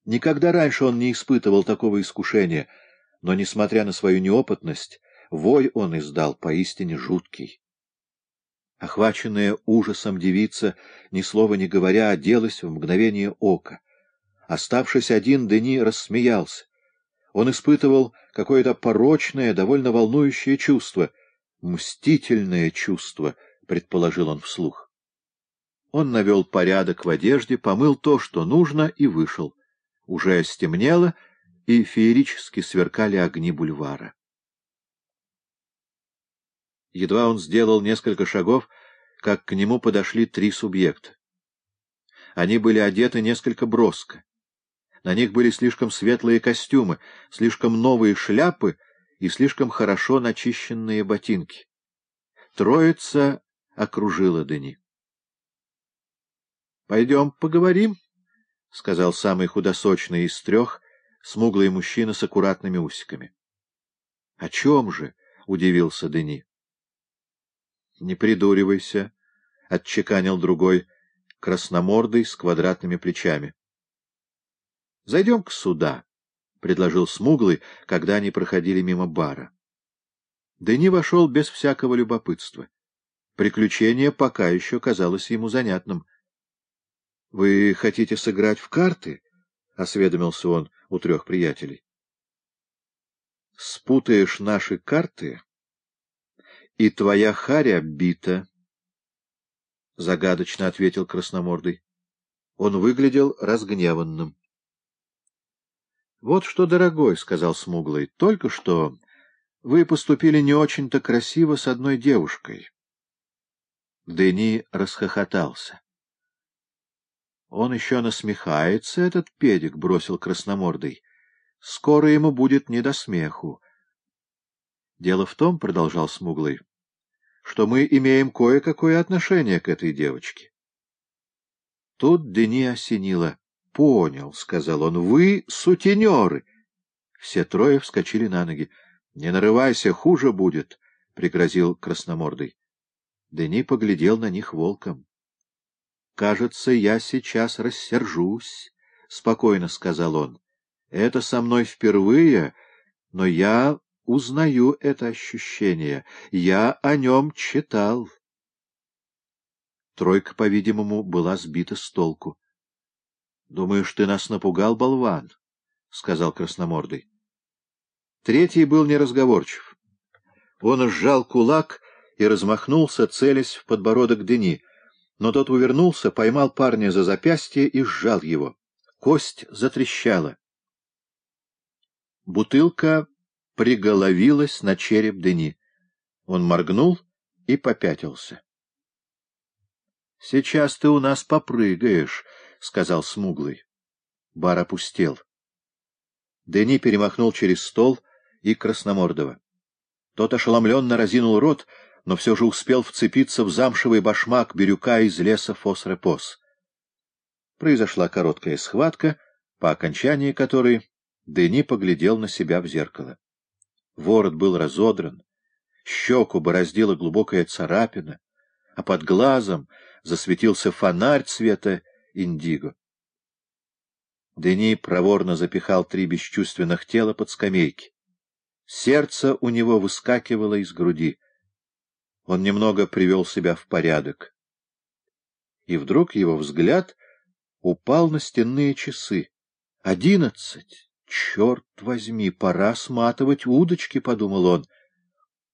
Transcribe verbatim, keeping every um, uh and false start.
Никогда раньше он не испытывал такого искушения, но, несмотря на свою неопытность, вой он издал поистине жуткий. Охваченная ужасом девица, ни слова не говоря, оделась в мгновение ока. Оставшись один, Дени рассмеялся. Он испытывал какое-то порочное, довольно волнующее чувство. «Мстительное чувство», — предположил он вслух. Он навел порядок в одежде, помыл то, что нужно, и вышел. Уже стемнело, и феерически сверкали огни бульвара. Едва он сделал несколько шагов, как к нему подошли три субъекта. Они были одеты несколько броско. На них были слишком светлые костюмы, слишком новые шляпы и слишком хорошо начищенные ботинки. Троица окружила Дени. — Пойдем поговорим, — сказал самый худосочный из трех, смуглый мужчина с аккуратными усиками. — О чем же? — удивился Дени. — Не придуривайся, — отчеканил другой, красномордый с квадратными плечами. — Зайдем-ка сюда, — предложил смуглый, когда они проходили мимо бара. Дени вошел без всякого любопытства. Приключение пока еще казалось ему занятным. — Вы хотите сыграть в карты? — осведомился он у трех приятелей. — Спутаешь наши карты, и твоя харя бита, — загадочно ответил красномордый. Он выглядел разгневанным. — Вот что, дорогой, — сказал смуглый, — только что вы поступили не очень-то красиво с одной девушкой. Дени расхохотался. — Он еще насмехается, этот педик, — бросил красномордый. — Скоро ему будет не до смеху. — Дело в том, — продолжал смуглый, — что мы имеем кое-какое отношение к этой девочке. Тут Дени осенило. — Понял, — сказал он, — вы сутенеры. Все трое вскочили на ноги. — Не нарывайся, хуже будет, — пригрозил красномордый. Дени поглядел на них волком. — Кажется, я сейчас рассержусь, — спокойно сказал он. — Это со мной впервые, но я узнаю это ощущение. Я о нем читал. Тройка, по-видимому, была сбита с толку. — Думаешь, ты нас напугал, болван? — сказал красномордый. Третий был неразговорчив. Он сжал кулак и размахнулся, целясь в подбородок Дени, но тот увернулся, поймал парня за запястье и сжал его. Кость затрещала. Бутылка приголовилась на череп Дени. Он моргнул и попятился. — Сейчас ты у нас попрыгаешь, — сказал смуглый. Бар опустел. Дени перемахнул через стол и Красномордова. Тот ошеломленно разинул рот, но все же успел вцепиться в замшевый башмак бирюка из леса фос-репос. Произошла короткая схватка, по окончании которой Дени поглядел на себя в зеркало. Ворот был разодран, щеку бороздила глубокая царапина, а под глазом засветился фонарь цвета индиго. Дени проворно запихал три бесчувственных тела под скамейки. Сердце у него выскакивало из груди. Он немного привел себя в порядок. И вдруг его взгляд упал на стенные часы. Одиннадцать! Черт возьми, пора сматывать удочки, — подумал он.